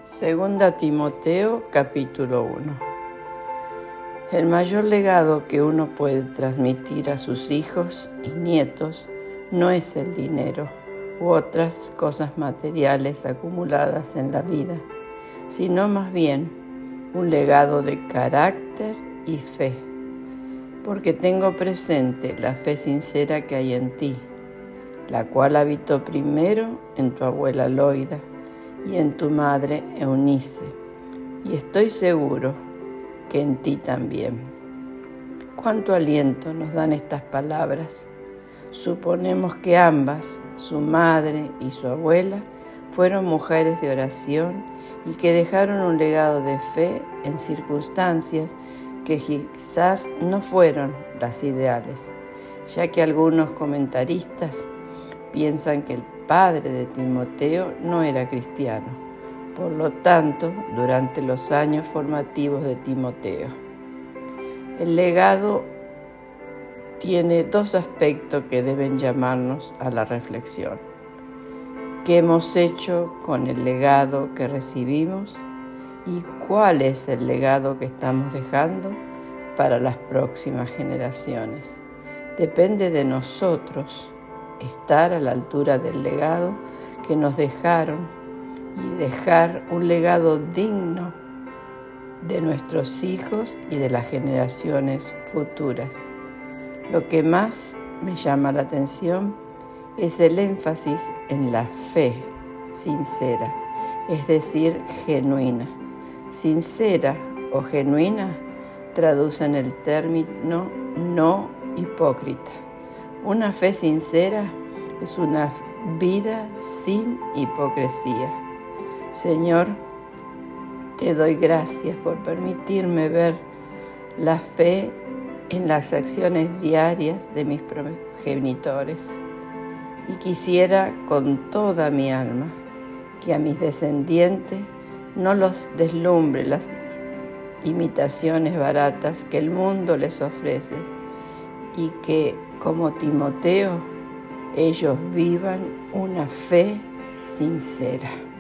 Segunda Timoteo, capítulo 1. El mayor legado que uno puede transmitir a sus hijos y nietos no es el dinero u otras cosas materiales acumuladas en la vida, sino más bien un legado de carácter y fe, porque tengo presente la fe sincera que hay en ti, la cual habitó primero en tu abuela Loida y en tu madre Eunice, y estoy seguro que en ti también. Cuánto aliento nos dan estas palabras. Suponemos que ambas, su madre y su abuela, fueron mujeres de oración y que dejaron un legado de fe en circunstancias que quizás no fueron las ideales, ya que algunos comentaristas piensan que el padre de Timoteo no era cristiano. Por lo tanto, durante los años formativos de Timoteo, el legado tiene dos aspectos que deben llamarnos a la reflexión. ¿Qué hemos hecho con el legado que recibimos? ¿Y cuál es el legado que estamos dejando para las próximas generaciones? Depende de nosotros estar a la altura del legado que nos dejaron y dejar un legado digno de nuestros hijos y de las generaciones futuras. Lo que más me llama la atención es el énfasis en la fe sincera, es decir, genuina. Sincera o genuina traducen el término no hipócrita. Una fe sincera es una vida sin hipocresía. Señor, te doy gracias por permitirme ver la fe en las acciones diarias de mis progenitores. Y quisiera con toda mi alma que a mis descendientes no los deslumbre las imitaciones baratas que el mundo les ofrece y que, como Timoteo, ellos vivan una fe sincera.